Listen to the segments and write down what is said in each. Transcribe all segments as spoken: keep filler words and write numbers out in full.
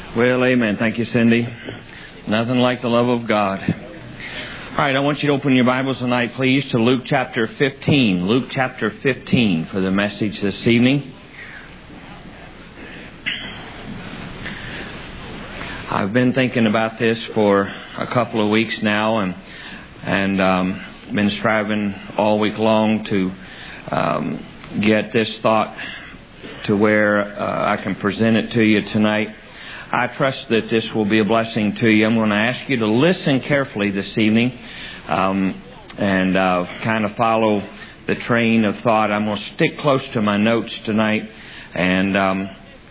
Well, amen. Thank you, Cindy. Nothing like the love of God. All right, I want you to open your Bibles tonight, please, to Luke chapter fifteen. Luke chapter fifteen for the message this evening. I've been thinking about this for a couple of weeks now, and and um, been striving all week long to um, get this thought to where uh, I can present it to you tonight. I trust that this will be a blessing to you. I'm going to ask you to listen carefully this evening um, and uh, kind of follow the train of thought. I'm going to stick close to my notes tonight, and um,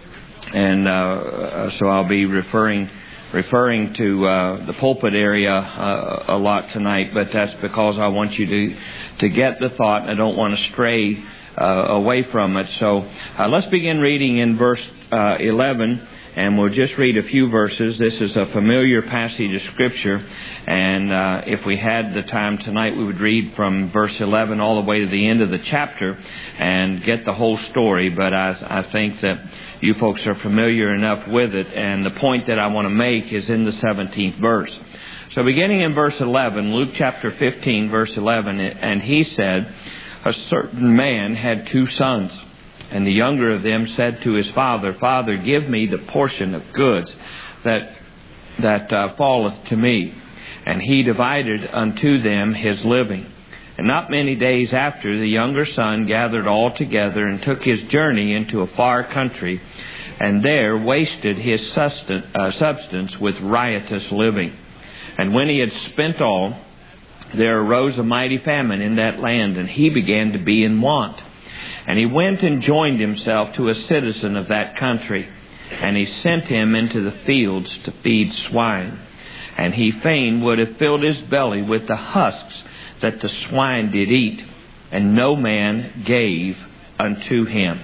and uh, so I'll be referring referring to uh, the pulpit area uh, a lot tonight. But that's because I want you to to get the thought. I don't want to stray uh, away from it. So uh, let's begin reading in verse uh, eleven. And we'll just read a few verses. This is a familiar passage of Scripture. And uh, if we had the time tonight, we would read from verse eleven all the way to the end of the chapter and get the whole story. But I, I think that you folks are familiar enough with it. And the point that I want to make is in the seventeenth verse. So beginning in verse eleven, Luke chapter fifteen, verse eleven, and he said, "A certain man had two sons. And the younger of them said to his father, Father, give me the portion of goods that that uh, falleth to me. And he divided unto them his living. And not many days after, the younger son gathered all together and took his journey into a far country, and there wasted his substance, uh, substance with riotous living. And when he had spent all, there arose a mighty famine in that land, and he began to be in want. And he went and joined himself to a citizen of that country, and he sent him into the fields to feed swine. And he fain would have filled his belly with the husks that the swine did eat, and no man gave unto him.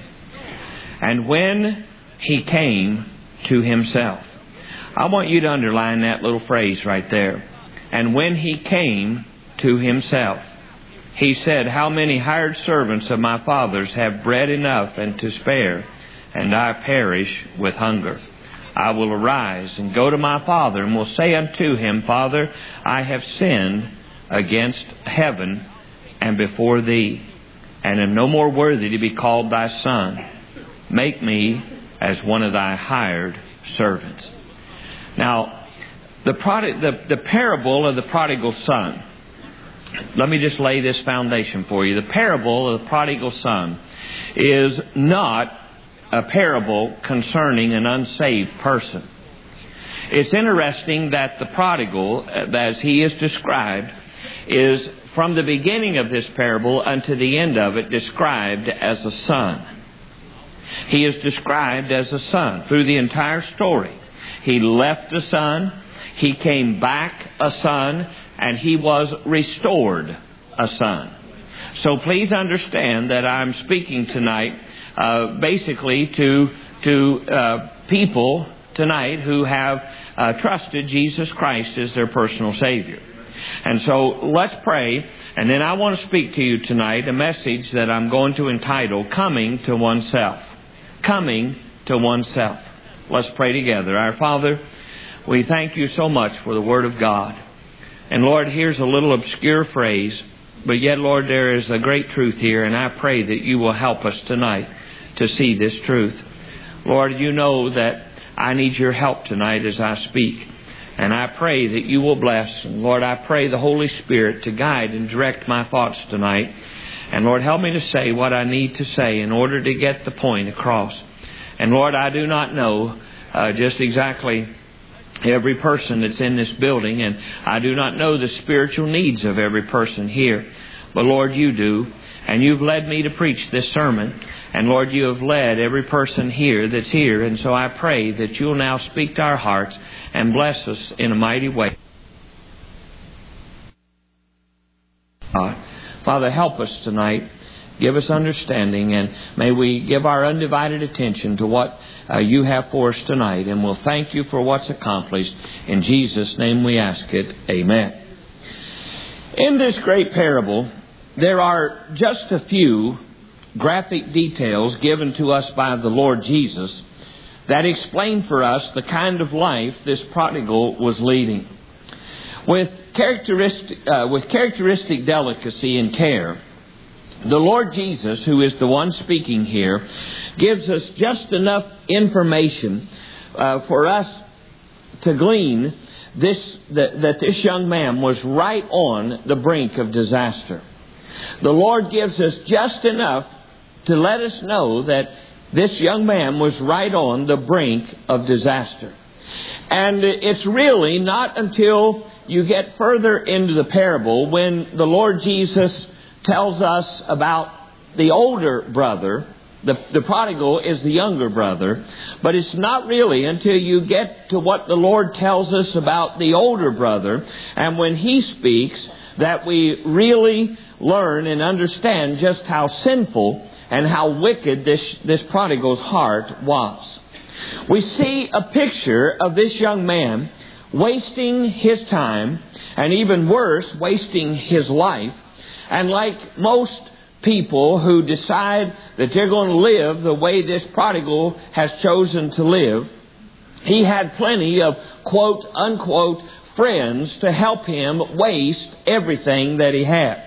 And when he came to himself," I want you to underline that little phrase right there. And when he came to himself, he said, How many hired servants of my father's have bread enough and to spare, and I perish with hunger? I will arise and go to my father, and will say unto him, Father, I have sinned against heaven and before thee, and am no more worthy to be called thy son. Make me as one of thy hired servants. Now, the, prod- the, the parable of the prodigal son. Let me just lay this foundation for you. The parable of the prodigal son is not a parable concerning an unsaved person. It's interesting that the prodigal, as he is described, is from the beginning of this parable unto the end of it described as a son. He is described as a son through the entire story. He left a son, he came back a son, and he was restored a son. So please understand that I'm speaking tonight uh, basically to to uh, people tonight who have uh, trusted Jesus Christ as their personal Savior. And so let's pray, and then I want to speak to you tonight a message that I'm going to entitle Coming to Oneself. Coming to Oneself. Let's pray together. Our Father, we thank you so much for the Word of God. And Lord, here's a little obscure phrase, but yet, Lord, there is a great truth here, and I pray that you will help us tonight to see this truth. Lord, you know that I need your help tonight as I speak, and I pray that you will bless. And Lord, I pray the Holy Spirit to guide and direct my thoughts tonight. And Lord, help me to say what I need to say in order to get the point across. And Lord, I do not know uh, just exactly every person that's in this building, and I do not know the spiritual needs of every person here. But Lord, you do. And you've led me to preach this sermon. And Lord, you have led every person here that's here. And so I pray that you'll now speak to our hearts and bless us in a mighty way. Uh, Father, help us tonight. Give us understanding, and may we give our undivided attention to what uh, you have for us tonight. And we'll thank you for what's accomplished. In Jesus' name we ask it. Amen. In this great parable, there are just a few graphic details given to us by the Lord Jesus that explained for us the kind of life this prodigal was leading. With characteristic, uh, with characteristic delicacy and care, the Lord Jesus, who is the one speaking here, gives us just enough information uh, for us to glean this that, that this young man was right on the brink of disaster. The Lord gives us just enough to let us know that this young man was right on the brink of disaster. And it's really not until you get further into the parable when the Lord Jesus tells us about the older brother. The, the prodigal is the younger brother. But it's not really until you get to what the Lord tells us about the older brother, and when he speaks, that we really learn and understand just how sinful and how wicked this, this prodigal's heart was. We see a picture of this young man wasting his time, and even worse, wasting his life. And like most people who decide that they're going to live the way this prodigal has chosen to live, he had plenty of quote unquote friends to help him waste everything that he had.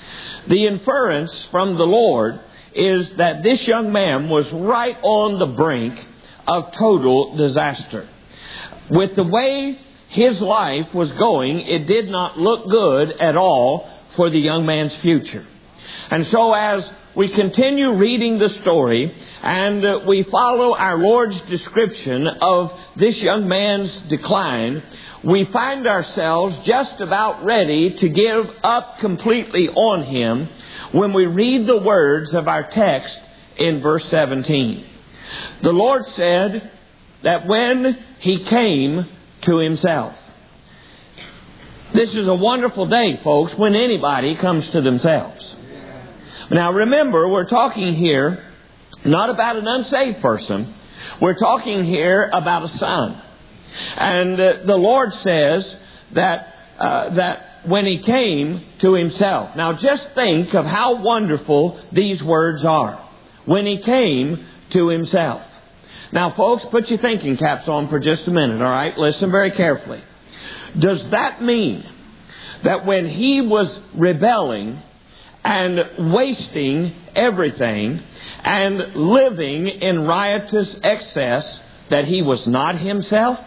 The inference from the Lord is that this young man was right on the brink of total disaster. With the way his life was going, it did not look good at all for the young man's future. And so as we continue reading the story and uh, we follow our Lord's description of this young man's decline, we find ourselves just about ready to give up completely on him when we read the words of our text in verse seventeen. The Lord said that when he came to himself. This is a wonderful day, folks, when anybody comes to themselves. Now remember, we're talking here not about an unsaved person. We're talking here about a son. And uh, the Lord says that uh, that when he came to himself. Now just think of how wonderful these words are. When he came to himself. Now folks, put your thinking caps on for just a minute, all right? Listen very carefully. Does that mean that when he was rebelling and wasting everything and living in riotous excess, that he was not himself?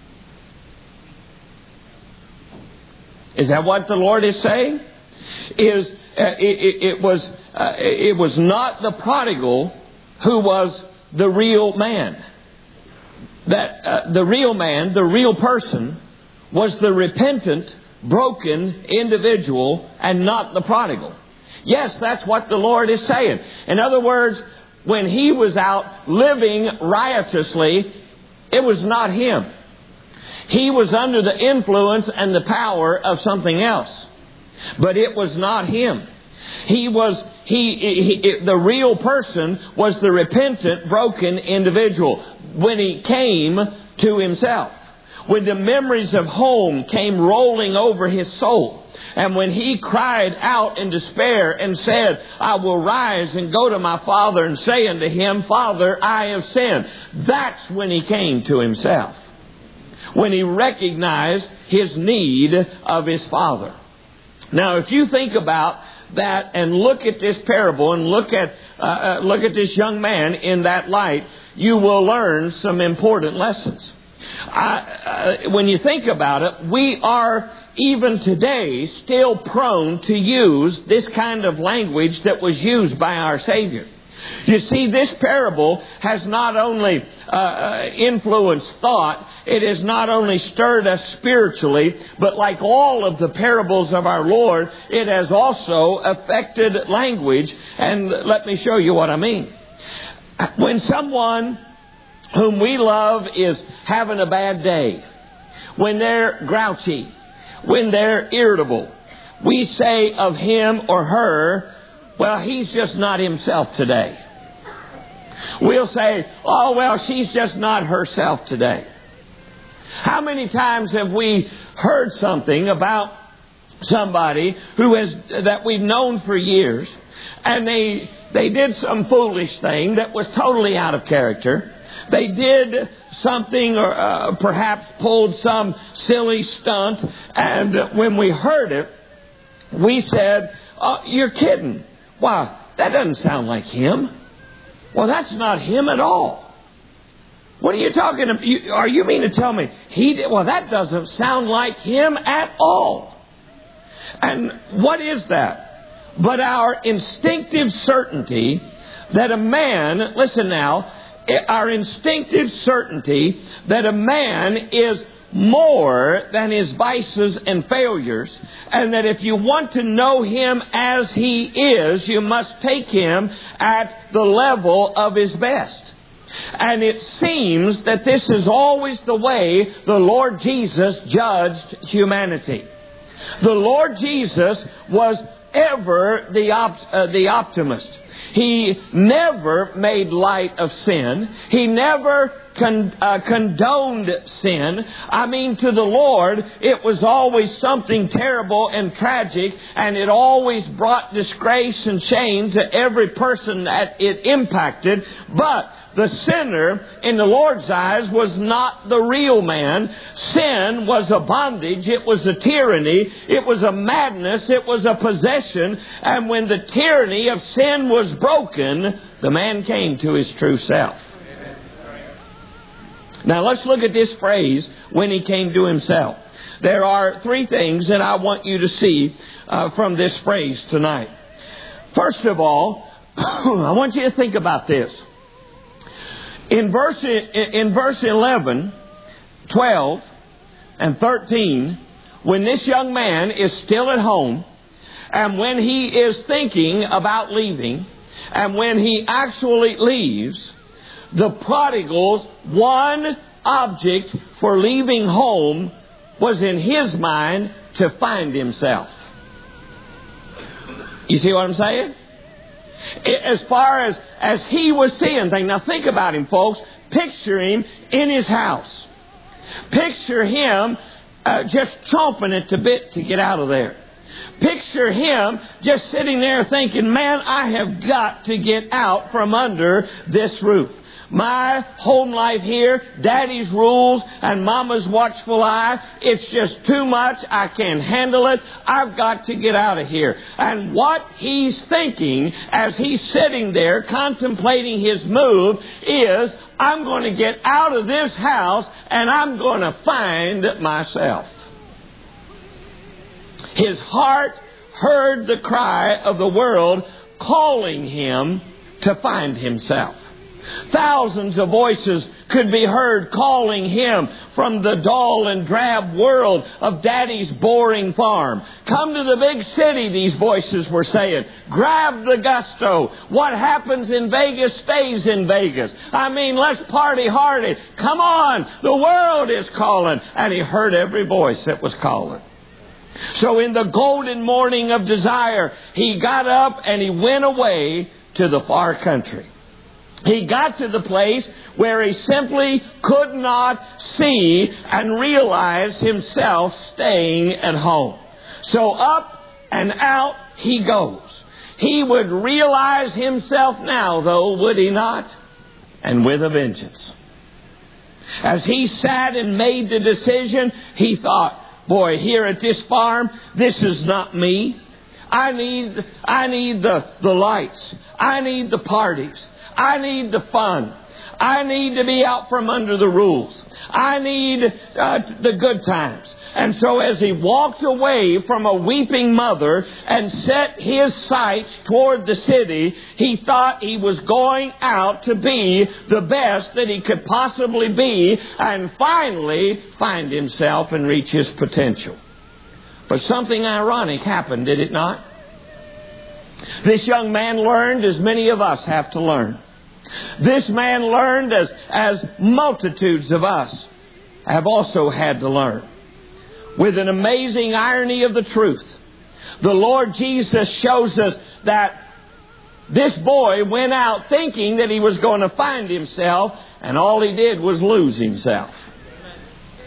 Is that what the Lord is saying? Is uh, it, it, it was uh, it was not the prodigal who was the real man. That uh, the real man, the real person, was the repentant, broken individual and not the prodigal. Yes, that's what the Lord is saying. In other words, when he was out living riotously, it was not him. He was under the influence and the power of something else. But it was not him. He was, he, he, the real person was the repentant, broken individual when he came to himself. When the memories of home came rolling over his soul. And when he cried out in despair and said, I will rise and go to my father and say unto him, Father, I have sinned. That's when he came to himself. When he recognized his need of his father. Now, if you think about that and look at this parable and look at uh, uh, look at this young man in that light, you will learn some important lessons. I, uh, when you think about it, we are even today still prone to use this kind of language that was used by our Savior. You see, this parable has not only uh, influenced thought, it has not only stirred us spiritually, but like all of the parables of our Lord, it has also affected language. And let me show you what I mean. When someone whom we love is having a bad day, when they're grouchy, when they're irritable, we say of him or her, well, he's just not himself today. We'll say, oh, well, she's just not herself today. How many times have we heard something about somebody who has that we've known for years, and they they did some foolish thing that was totally out of character, They did something or uh, perhaps pulled some silly stunt. And when we heard it, we said, oh, you're kidding. Wow, that doesn't sound like him. Well, that's not him at all. What are you talking about? You, are you mean to tell me he did? Well, that doesn't sound like him at all. And what is that? But our instinctive certainty that a man, listen now, our instinctive certainty that a man is more than his vices and failures, and that if you want to know him as he is, you must take him at the level of his best. And it seems that this is always the way the Lord Jesus judged humanity. The Lord Jesus was ever the op- uh, the optimist. He never made light of sin. He never con- uh, condoned sin. I mean, to the Lord, it was always something terrible and tragic, and it always brought disgrace and shame to every person that it impacted. But the sinner, in the Lord's eyes, was not the real man. Sin was a bondage. It was a tyranny. It was a madness. It was a possession. And when the tyranny of sin was broken, the man came to his true self. Now let's look at this phrase, when he came to himself. There are three things that I want you to see uh, from this phrase tonight. First of all, I want you to think about this. In verse, in verse eleven, twelve, and thirteen, when this young man is still at home, and when he is thinking about leaving, and when he actually leaves, the prodigal's one object for leaving home was in his mind to find himself. You see what I'm saying? As far as, as he was seeing things. Now think about him, folks. Picture him in his house. Picture him uh, just chomping at the bit to get out of there. Picture him just sitting there thinking, man, I have got to get out from under this roof. My home life here, Daddy's rules and Mama's watchful eye, it's just too much. I can't handle it. I've got to get out of here. And what he's thinking as he's sitting there contemplating his move is, I'm going to get out of this house and I'm going to find myself. His heart heard the cry of the world calling him to find himself. Thousands of voices could be heard calling him from the dull and drab world of Daddy's boring farm. Come to the big city, these voices were saying. Grab the gusto. What happens in Vegas stays in Vegas. I mean, let's party hardy. Come on, the world is calling. And he heard every voice that was calling. So in the golden morning of desire, he got up and he went away to the far country. He got to the place where he simply could not see and realize himself staying at home. So up and out he goes. He would realize himself now, though, would he not? And with a vengeance. As he sat and made the decision, he thought, boy, here at this farm, this is not me. I need, I need the, the lights. I need the parties. I need the fun. I need to be out from under the rules. I need uh, the good times. And so as he walked away from a weeping mother and set his sights toward the city, he thought he was going out to be the best that he could possibly be and finally find himself and reach his potential. But something ironic happened, did it not? This young man learned as many of us have to learn. This man learned as, as multitudes of us have also had to learn. With an amazing irony of the truth, the Lord Jesus shows us that this boy went out thinking that he was going to find himself, and all he did was lose himself.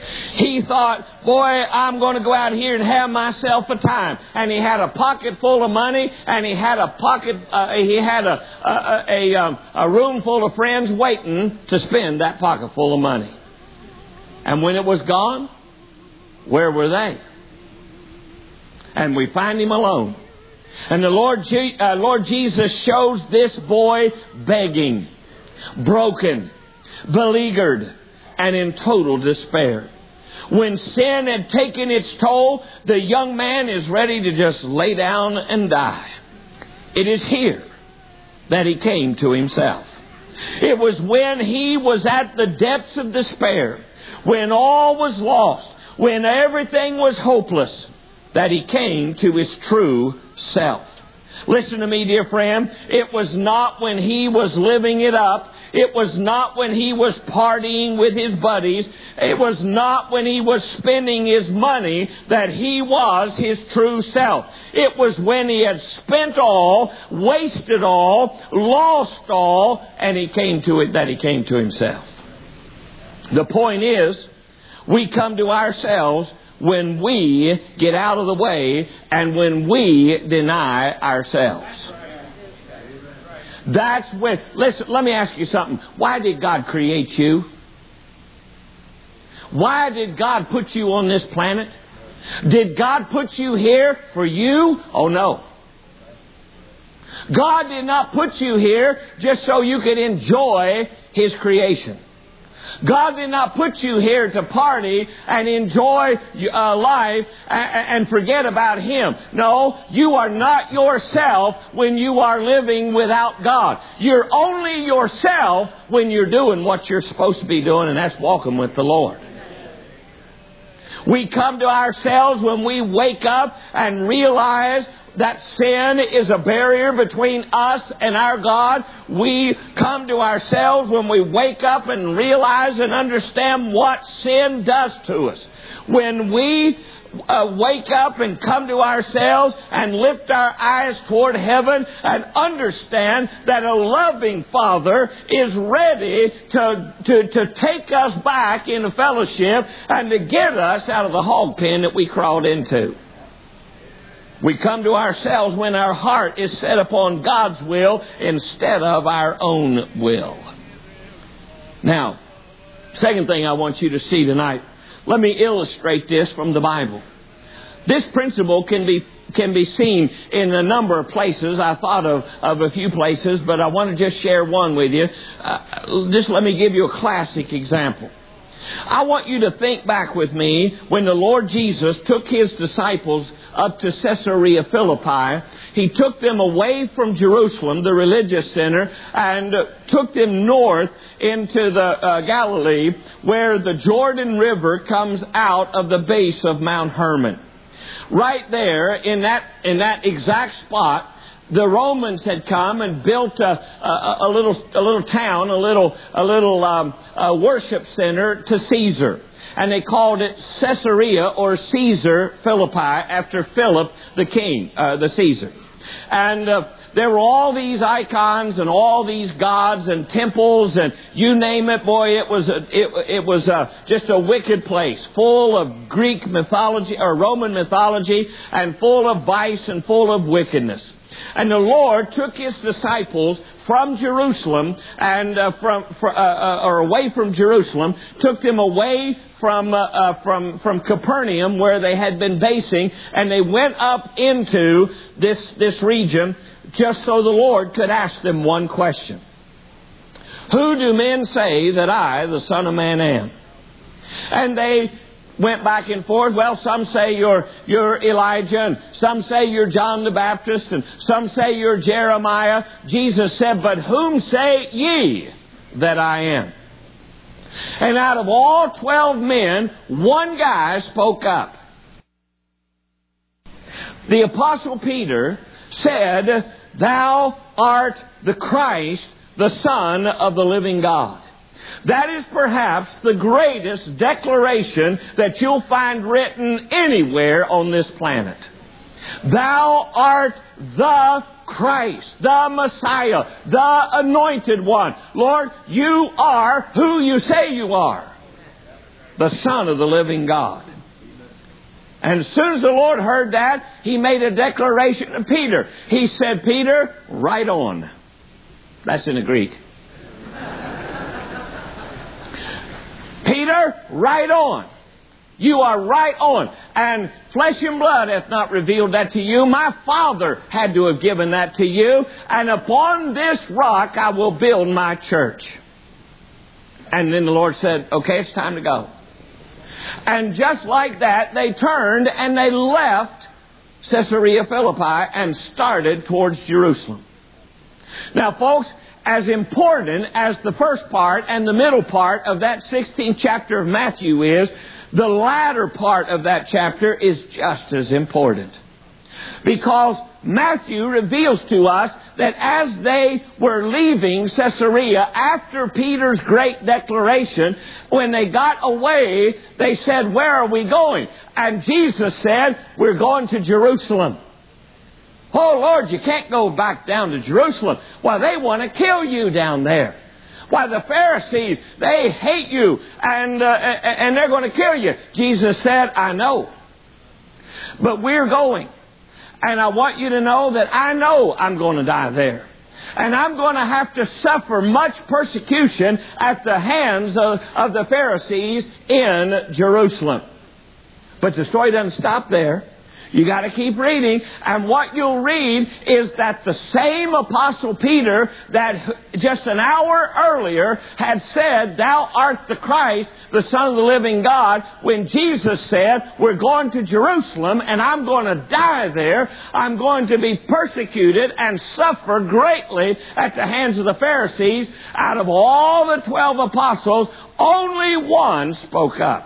He thought, boy, I'm going to go out here and have myself a time. And he had a pocket full of money, and he had a pocket, uh, he had a a, a, um, a room full of friends waiting to spend that pocket full of money. And when it was gone, where were they? And we find him alone. And the Lord, Je- uh, Lord Jesus shows this boy begging, broken, beleaguered, and in total despair. When sin had taken its toll, the young man is ready to just lay down and die. It is here that he came to himself. It was when he was at the depths of despair, when all was lost, when everything was hopeless, that he came to his true self. Listen to me, dear friend. It was not when he was living it up. It was not when he was partying with his buddies. It was not when he was spending his money that he was his true self. It was when he had spent all, wasted all, lost all, and he came to it that he came to himself. The point is, we come to ourselves when we get out of the way and when we deny ourselves. That's when, listen, let me ask you something. Why did God create you? Why did God put you on this planet? Did God put you here for you? Oh no. God did not put you here just so you could enjoy His creation. God did not put you here to party and enjoy uh, life and forget about Him. No, you are not yourself when you are living without God. You're only yourself when you're doing what you're supposed to be doing, and that's walking with the Lord. We come to ourselves when we wake up and realize that sin is a barrier between us and our God. We come to ourselves when we wake up and realize and understand what sin does to us. When we uh, wake up and come to ourselves and lift our eyes toward heaven and understand that a loving Father is ready to, to, to take us back into fellowship and to get us out of the hog pen that we crawled into. We come to ourselves when our heart is set upon God's will instead of our own will. Now, second thing I want you to see tonight, let me illustrate this from the Bible. This principle can be can be seen in a number of places. I thought of, of a few places, but I want to just share one with you. Uh, just let me give you a classic example. I want you to think back with me when the Lord Jesus took His disciples up to Caesarea Philippi. He took them away from Jerusalem, the religious center, and uh, took them north into the uh, Galilee, where the Jordan River comes out of the base of Mount Hermon. Right there, in that in that exact spot, the Romans had come and built a, a, a little a little town, a little a little um, a worship center to Caesar, and they called it Caesarea or Caesar Philippi after Philip the king, uh, the Caesar. And uh, there were all these icons and all these gods and temples and you name it, boy, it was a, it, it was a, just a wicked place, full of Greek mythology or Roman mythology, and full of vice and full of wickedness. And the Lord took His disciples from Jerusalem and uh, from for, uh, uh, or away from Jerusalem, took them away from uh, uh, from from Capernaum, where they had been basing, and they went up into this this region just so the Lord could ask them one question: who do men say that I, the Son of Man, am? And they went back and forth. Well, some say you're you're Elijah, and some say you're John the Baptist, and some say you're Jeremiah. Jesus said, but whom say ye that I am? And out of all twelve men, one guy spoke up. The Apostle Peter said, thou art the Christ, the Son of the living God. That is perhaps the greatest declaration that you'll find written anywhere on this planet. Thou art the Christ, the Messiah, the Anointed One. Lord, you are who you say you are. the Son of the living God. And as soon as the Lord heard that, He made a declaration to Peter. He said, Peter, right on. That's in the Greek. Peter, right on. You are right on. And flesh and blood hath not revealed that to you. My Father had to have given that to you. And upon this rock I will build my church. And then the Lord said, okay, it's time to go. And just like that, they turned and they left Caesarea Philippi and started towards Jerusalem. Now, folks, as important as the first part and the middle part of that sixteenth chapter of Matthew is, the latter part of that chapter is just as important. Because Matthew reveals to us that as they were leaving Caesarea after Peter's great declaration, when they got away, they said, where are we going? And Jesus said, we're going to Jerusalem. Oh, Lord, you can't go back down to Jerusalem. Why, they want to kill you down there. Why, the Pharisees, they hate you and, uh, and they're going to kill you. Jesus said, I know. But we're going. And I want you to know that I know I'm going to die there. And I'm going to have to suffer much persecution at the hands of, of the Pharisees in Jerusalem. But the story doesn't stop there. You got to keep reading. And what you'll read is that the same Apostle Peter that just an hour earlier had said, thou art the Christ, the Son of the living God, when Jesus said, we're going to Jerusalem and I'm going to die there. I'm going to be persecuted and suffer greatly at the hands of the Pharisees. Out of all the twelve apostles, only one spoke up.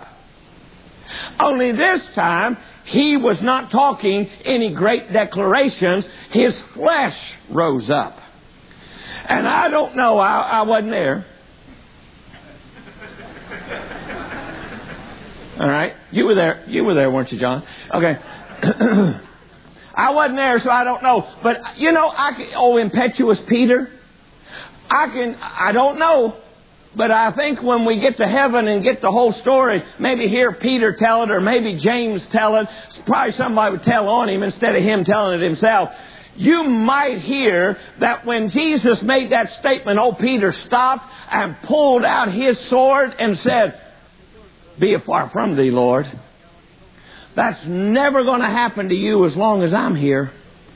Only this time, he was not talking any great declarations. His flesh rose up. And I don't know, I, I wasn't there. All right, you were there. You were there, weren't you, John? Okay. I wasn't there, so I don't know. But, you know, I can, oh, impetuous Peter. I can, I don't know. But I think when we get to heaven and get the whole story, maybe hear Peter tell it or maybe James tell it. Probably somebody would tell on him instead of him telling it himself. You might hear that when Jesus made that statement, oh, Peter stopped and pulled out his sword and said, be it far from thee, Lord. That's never going to happen to you as long as I'm here.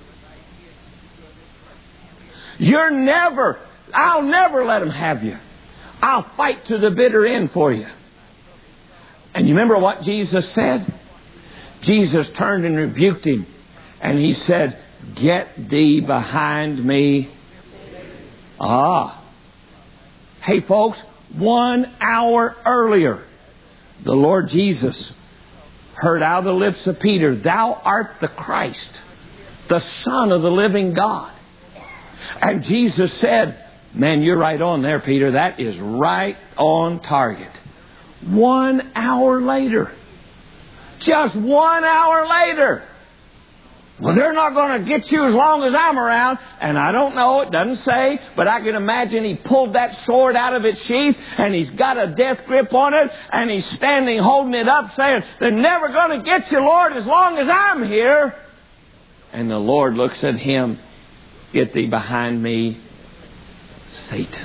You're never, I'll never let them have you. I'll fight to the bitter end for you. And you remember what Jesus said? Jesus turned and rebuked him. And he said, get thee behind me. Ah. Hey folks, one hour earlier, the Lord Jesus heard out of the lips of Peter, thou art the Christ, the Son of the living God. And Jesus said, man, you're right on there, Peter. That is right on target. One hour later. Just one hour later. Well, they're not going to get you as long as I'm around. And I don't know, it doesn't say, but I can imagine he pulled that sword out of its sheath and he's got a death grip on it and he's standing holding it up saying, they're never going to get you, Lord, as long as I'm here. And the Lord looks at him, get thee behind me, Satan.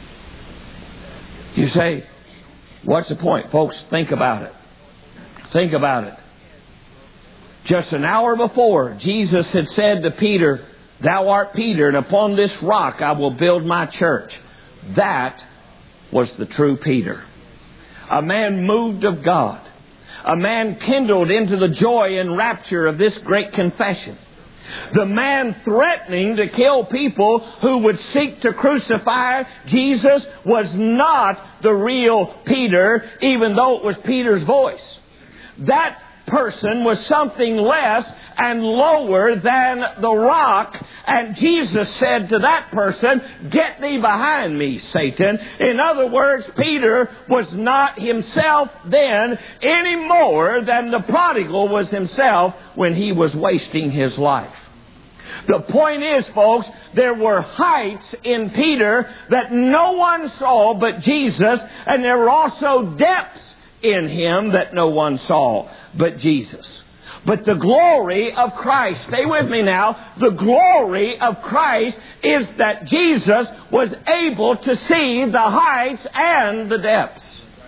You say, what's the point? Folks, think about it. Think about it. Just an hour before, Jesus had said to Peter, thou art Peter, and upon this rock I will build my church. That was the true Peter. A man moved of God. A man kindled into the joy and rapture of this great confession. The man threatening to kill people who would seek to crucify Jesus was not the real Peter, even though it was Peter's voice. That person was something less and lower than the rock. And Jesus said to that person, get thee behind me, Satan. In other words, Peter was not himself then any more than the prodigal was himself when he was wasting his life. The point is, folks, there were heights in Peter that no one saw but Jesus, and there were also depths in Him that no one saw but Jesus. But the glory of Christ, stay with me now, the glory of Christ is that Jesus was able to see the heights and the depths,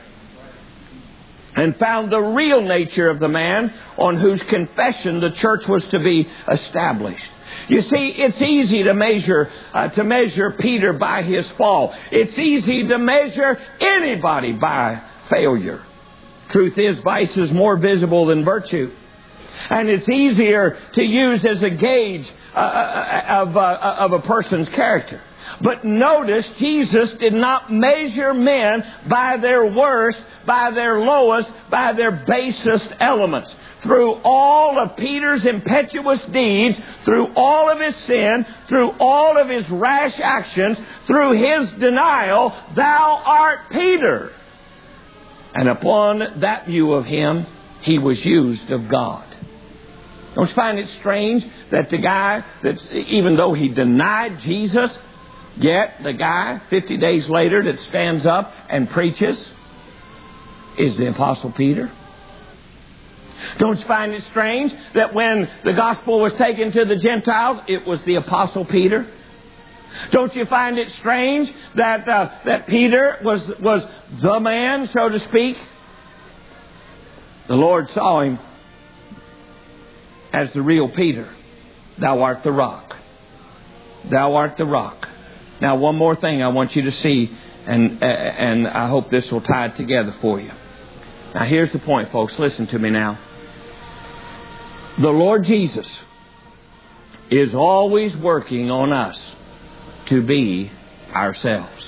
and found the real nature of the man on whose confession the church was to be established. You see, it's easy to measure uh, to measure Peter by his fall. It's easy to measure anybody by failure. Truth is, vice is more visible than virtue. And it's easier to use as a gauge uh, of, uh, of a person's character. But notice, Jesus did not measure men by their worst, by their lowest, by their basest elements. Through all of Peter's impetuous deeds, through all of his sin, through all of his rash actions, through his denial, thou art Peter. And upon that view of him, he was used of God. Don't you find it strange that the guy, that even though he denied Jesus, yet the guy, fifty days later, that stands up and preaches is the Apostle Peter? Don't you find it strange that when the gospel was taken to the Gentiles, it was the Apostle Peter? Don't you find it strange that uh, that Peter was, was the man, so to speak? The Lord saw him as the real Peter. Thou art the rock. Thou art the rock. Now, one more thing I want you to see, and, uh, and I hope this will tie it together for you. Now, here's the point, folks. Listen to me now. The Lord Jesus is always working on us to be ourselves.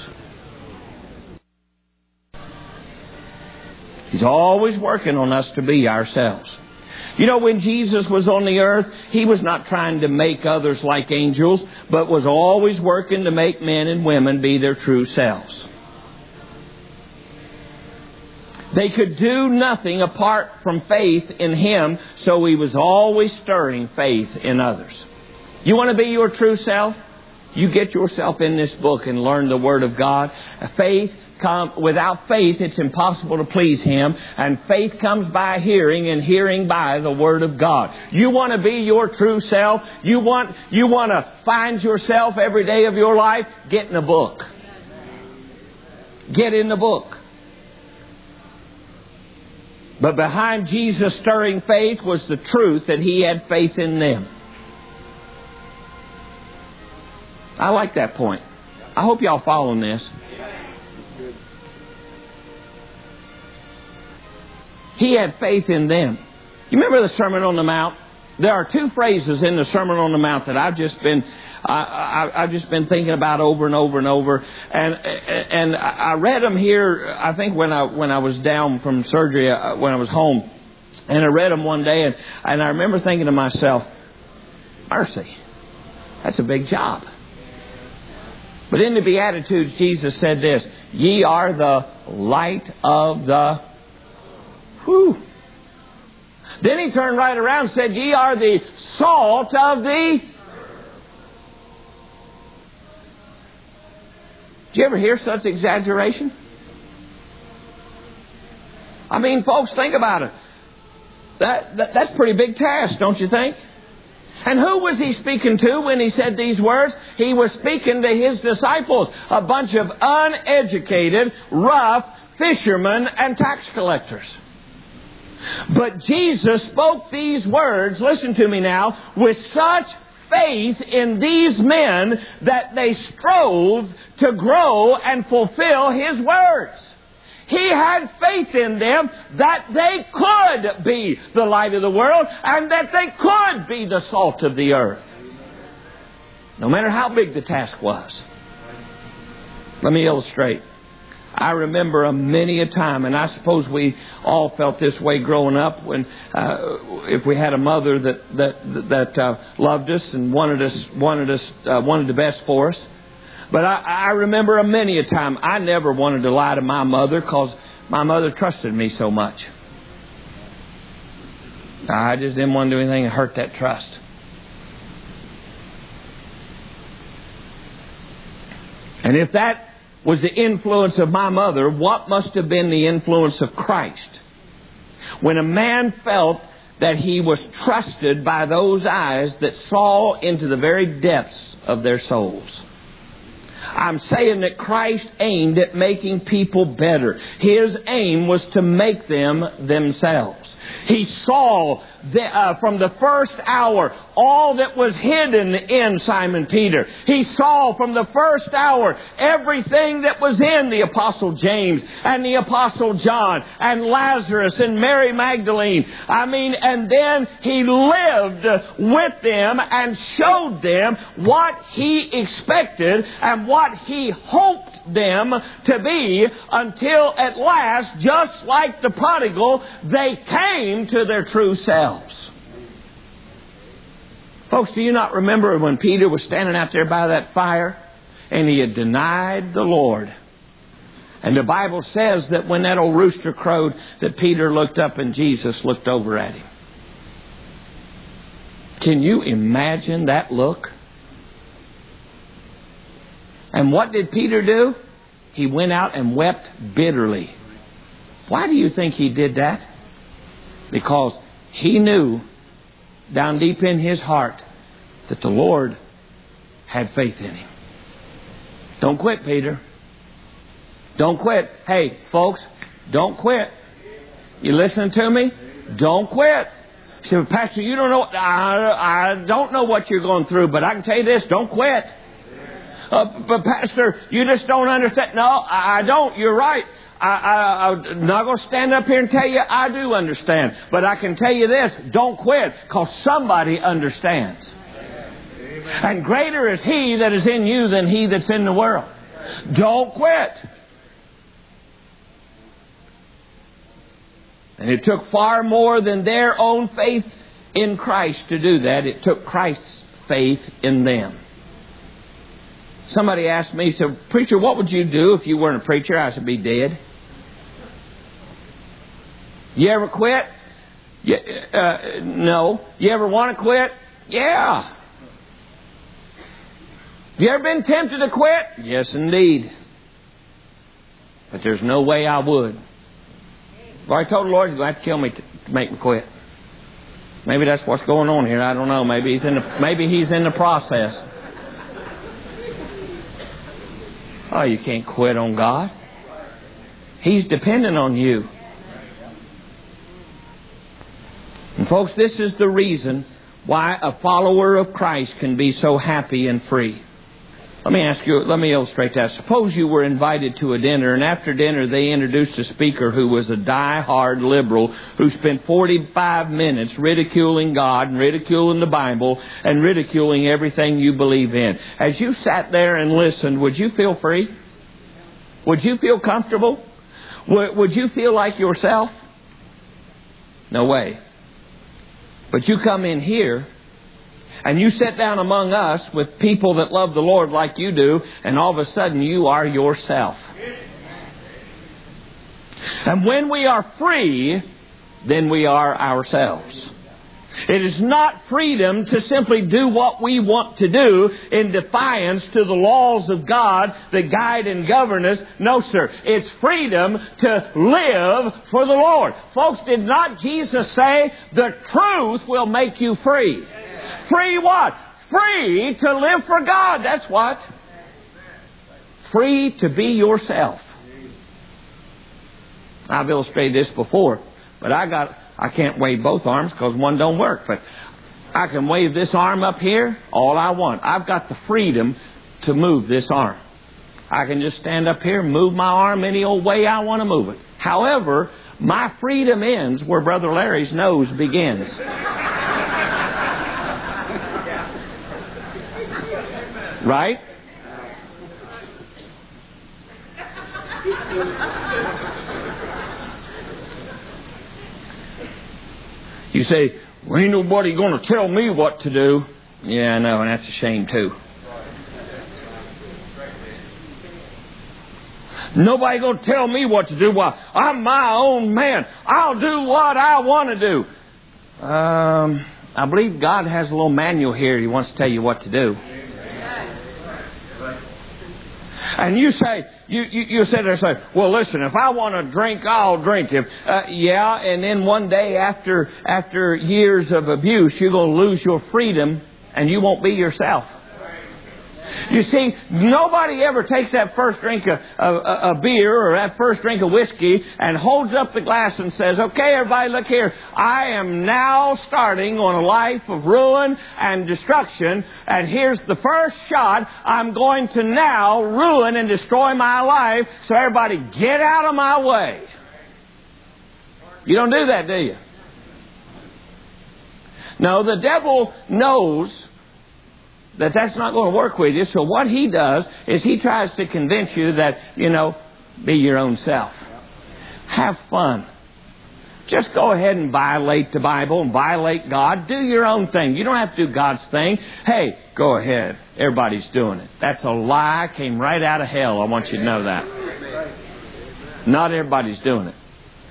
He's always working on us to be ourselves. You know, when Jesus was on the earth, He was not trying to make others like angels, but was always working to make men and women be their true selves. They could do nothing apart from faith in Him, so He was always stirring faith in others. You want to be your true self? You get yourself in this book and learn the Word of God. Faith come, without faith, it's impossible to please Him. And faith comes by hearing, and hearing by the Word of God. You want to be your true self? You want, you want to find yourself every day of your life? Get in the book. Get in the book. But behind Jesus' stirring faith was the truth that He had faith in them. I like that point. I hope y'all following this. He had faith in them. You remember the Sermon on the Mount? There are two phrases in the Sermon on the Mount that I've just been I, I, I've just been thinking about over and over and over. And and I read them here, I think when I when I was down from surgery, when I was home. And I read them one day, and, and I remember thinking to myself, mercy, that's a big job. But in the Beatitudes, Jesus said this, ye are the light of the... Whew. Then He turned right around and said, ye are the salt of the... Did you ever hear such exaggeration? I mean, folks, think about it. That, that That's a pretty big task, don't you think? And who was He speaking to when He said these words? He was speaking to His disciples, a bunch of uneducated, rough fishermen and tax collectors. But Jesus spoke these words, listen to me now, with such faith in these men that they strove to grow and fulfill His words. He had faith in them that they could be the light of the world and that they could be the salt of the earth. No matter how big the task was. Let me illustrate. I remember a many a time, and I suppose we all felt this way growing up, when uh, if we had a mother that that that uh, loved us and wanted us wanted us uh, wanted the best for us. But I, I remember a many a time I never wanted to lie to my mother because my mother trusted me so much. I just didn't want to do anything to hurt that trust. And if that was the influence of my mother, what must have been the influence of Christ? When a man felt that he was trusted by those eyes that saw into the very depths of their souls. I'm saying that Christ aimed at making people better. His aim was to make them themselves. He saw the, uh, from the first hour all that was hidden in Simon Peter. He saw from the first hour everything that was in the Apostle James and the Apostle John and Lazarus and Mary Magdalene. I mean, and then He lived with them and showed them what He expected and what He hoped them to be, until at last, just like the prodigal, they came to their true selves. Folks, do you not remember when Peter was standing out there by that fire and he had denied the Lord? And the Bible says that when that old rooster crowed, that Peter looked up and Jesus looked over at him. Can you imagine that look? And what did Peter do? He went out and wept bitterly. Why do you think he did that? Because he knew down deep in his heart that the Lord had faith in him. Don't quit, Peter. Don't quit. Hey, folks, don't quit. You listening to me? Don't quit. You say, Pastor, you don't know. I, I don't know what you're going through, but I can tell you this: don't quit. Uh, but Pastor, you just don't understand. No, I, I don't. You're right. I, I, I'm not going to stand up here and tell you I do understand. But I can tell you this: don't quit, because somebody understands. Amen. And greater is He that is in you than he that's in the world. Don't quit. And it took far more than their own faith in Christ to do that. It took Christ's faith in them. Somebody asked me, said, Preacher, what would you do if you weren't a preacher? I said, be dead. You ever quit? You, uh, no. You ever want to quit? Yeah. Have you ever been tempted to quit? Yes, indeed. But there's no way I would. Well, I told the Lord He's going to have to kill me to, to make me quit. Maybe that's what's going on here. I don't know. Maybe He's in the, maybe he's in the process. Oh, you can't quit on God. He's dependent on you. And folks, this is the reason why a follower of Christ can be so happy and free. Let me ask you, let me illustrate that. Suppose you were invited to a dinner, and after dinner they introduced a speaker who was a die-hard liberal who spent forty-five minutes ridiculing God and ridiculing the Bible and ridiculing everything you believe in. As you sat there and listened, would you feel free? Would you feel comfortable? Would, would you feel like yourself? No way. But you come in here and you sit down among us with people that love the Lord like you do, and all of a sudden you are yourself. And when we are free, then we are ourselves. It is not freedom to simply do what we want to do in defiance to the laws of God that guide and govern us. No, sir. It's freedom to live for the Lord. Folks, did not Jesus say the truth will make you free? Free what? Free to live for God. That's what. Free to be yourself. I've illustrated this before, but I got I can't wave both arms because one don't work. But I can wave this arm up here all I want. I've got the freedom to move this arm. I can just stand up here and move my arm any old way I want to move it. However, my freedom ends where Brother Larry's nose begins. Right? You say, well, ain't nobody going to tell me what to do. Yeah, I know, and that's a shame too. Nobody going to tell me what to do. Well, I'm my own man. I'll do what I want to do. Um, I believe God has a little manual here. He wants to tell you what to do. And you say, you, you, you sit there and say, well, listen, if I want to drink, I'll drink. If, uh, yeah, and then one day after, after years of abuse, you're going to lose your freedom and you won't be yourself. You see, nobody ever takes that first drink of, of, of beer or that first drink of whiskey and holds up the glass and says, okay, everybody, look here. I am now starting on a life of ruin and destruction. And here's the first shot. I'm going to now ruin and destroy my life. So everybody get out of my way. You don't do that, do you? No, the devil knows that that's not going to work with you. So what he does is he tries to convince you that, you know, be your own self. Have fun. Just go ahead and violate the Bible and violate God. Do your own thing. You don't have to do God's thing. Hey, go ahead. Everybody's doing it. That's a lie. Came right out of hell. I want you to know that. Not everybody's doing it.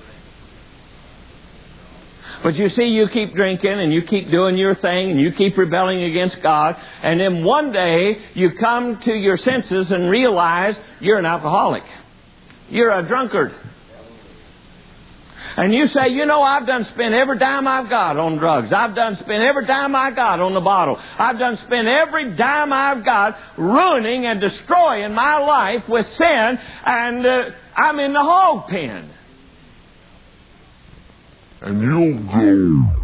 But you see, you keep drinking and you keep doing your thing and you keep rebelling against God. And then one day you come to your senses and realize you're an alcoholic. You're a drunkard. And you say, you know, I've done spent every dime I've got on drugs. I've done spent every dime I got on the bottle. I've done spent every dime I've got ruining and destroying my life with sin. And uh, I'm in the hog pen. And you'll go.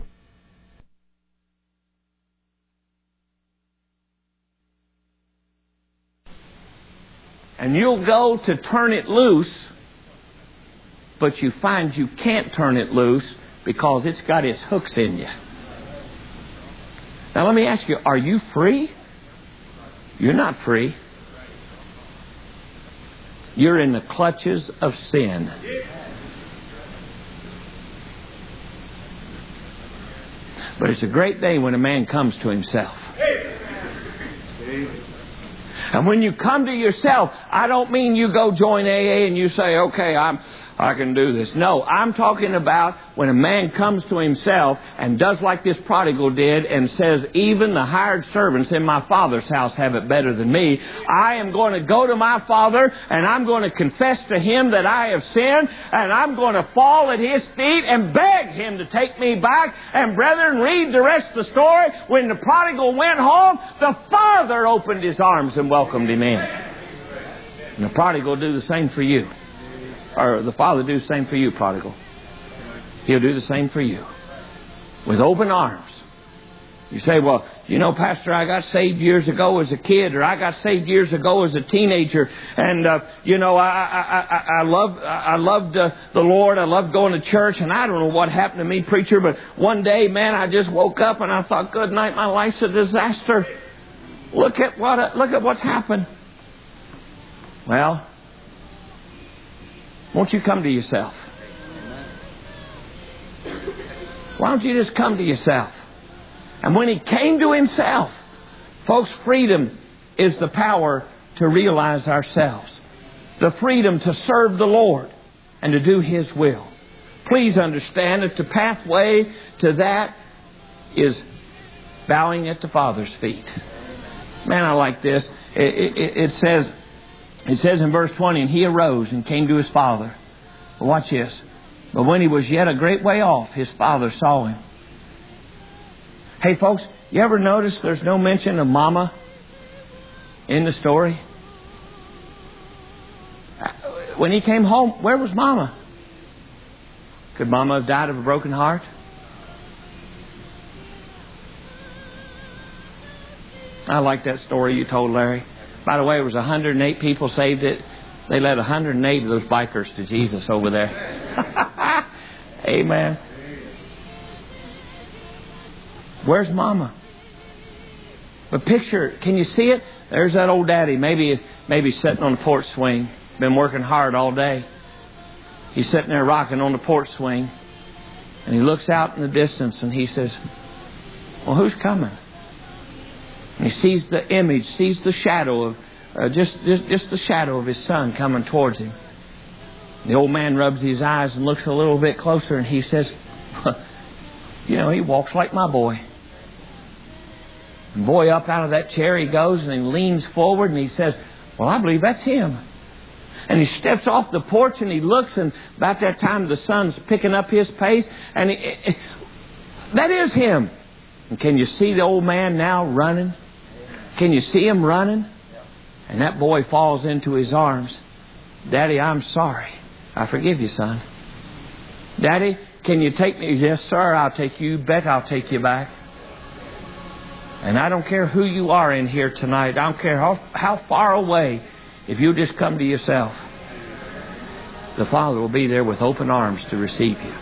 And you'll go to turn it loose, but you find you can't turn it loose because it's got its hooks in you. Now let me ask you, are you free? You're not free. You're in the clutches of sin. But it's a great day when a man comes to himself. And when you come to yourself, I don't mean you go join A A and you say, okay, I'm, I can do this. No, I'm talking about when a man comes to himself and does like this prodigal did and says, even the hired servants in my Father's house have it better than me. I am going to go to my Father and I'm going to confess to Him that I have sinned, and I'm going to fall at His feet and beg Him to take me back. And brethren, read the rest of the story. When the prodigal went home, the Father opened His arms and welcomed him in. And the prodigal will do the same for you. Or the Father do the same for you, prodigal. He'll do the same for you. With open arms. You say, well, you know, Pastor, I got saved years ago as a kid, or I got saved years ago as a teenager, and uh, you know, I I I, I loved I loved uh, the Lord. I loved going to church, and I don't know what happened to me, preacher, but one day, man, I just woke up and I thought, good night, my life's a disaster. Look at what look at what's happened. Well, won't you come to yourself? Why don't you just come to yourself? And when he came to himself, folks, freedom is the power to realize ourselves. The freedom to serve the Lord and to do His will. Please understand that the pathway to that is bowing at the Father's feet. Man, I like this. It, it, it says, it says in verse twenty, and he arose and came to his father. But watch this. But when he was yet a great way off, his father saw him. Hey, folks, you ever notice there's no mention of Mama in the story? When he came home, where was Mama? Could Mama have died of a broken heart? I like that story you told, Larry. By the way, it was one hundred eight people saved it. They led one hundred eight of those bikers to Jesus over there. Amen. Where's Mama? But picture, can you see it? There's that old daddy, maybe maybe sitting on the porch swing, been working hard all day. He's sitting there rocking on the porch swing, and he looks out in the distance and he says, well, who's coming? And he sees the image, sees the shadow of, uh, just, just just the shadow of his son coming towards him. The old man rubs his eyes and looks a little bit closer, and he says, you know, he walks like my boy. And boy, up out of that chair he goes, and he leans forward and he says, Well, I believe that's him. And he steps off the porch and he looks, and about that time the sun's picking up his pace. And he, that is him. And can you see the old man now running? Can you see him running? And that boy falls into his arms. Daddy, I'm sorry. I forgive you, son. Daddy, can you take me? Yes, sir, I'll take you. You bet I'll take you back. And I don't care who you are in here tonight. I don't care how, how far away. If you just come to yourself, the Father will be there with open arms to receive you.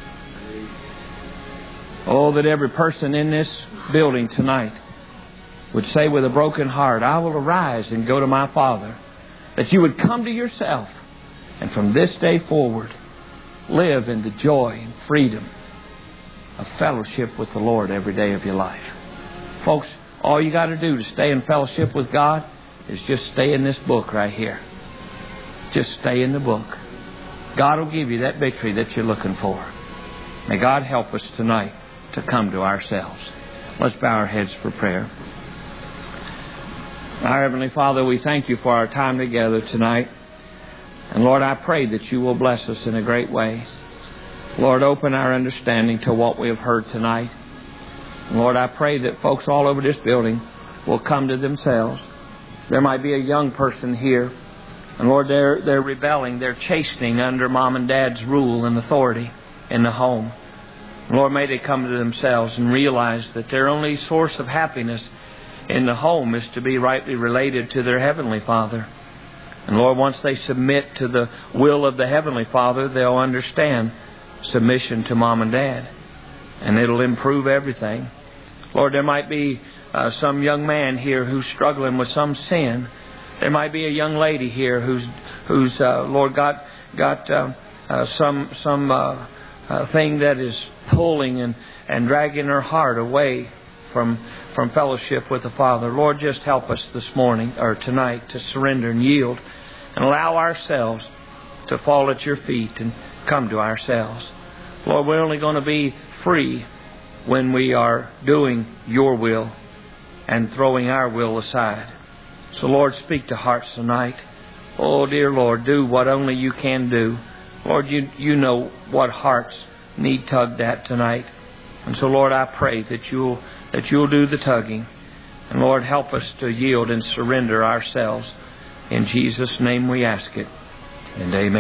Oh, that every person in this building tonight would say with a broken heart, I will arise and go to my Father. That you would come to yourself and from this day forward live in the joy and freedom of fellowship with the Lord every day of your life. Folks, all you got to do to stay in fellowship with God is just stay in this book right here. Just stay in the book. God will give you that victory that you're looking for. May God help us tonight to come to ourselves. Let's bow our heads for prayer. Our Heavenly Father, we thank you for our time together tonight. And Lord, I pray that you will bless us in a great way. Lord, open our understanding to what we have heard tonight. And Lord, I pray that folks all over this building will come to themselves. There might be a young person here. And Lord, they're, they're rebelling. They're chastening under mom and dad's rule and authority in the home. Lord, may they come to themselves and realize that their only source of happiness in the home is to be rightly related to their Heavenly Father. And Lord, once they submit to the will of the Heavenly Father, they'll understand submission to mom and dad. And it'll improve everything. Lord, there might be uh, some young man here who's struggling with some sin. There might be a young lady here who's, who's uh, Lord, got got uh, uh, some some uh, uh, thing that is pulling and, and dragging her heart away from from fellowship with the Father. Lord, just help us this morning or tonight to surrender and yield and allow ourselves to fall at your feet and come to ourselves. Lord, we're only going to be free when we are doing your will and throwing our will aside. So, Lord, speak to hearts tonight. Oh, dear Lord, do what only you can do. Lord, you, you know what hearts need tugged at tonight. And so, Lord, I pray that you'll, that you'll do the tugging. And, Lord, help us to yield and surrender ourselves. In Jesus' name we ask it. And amen.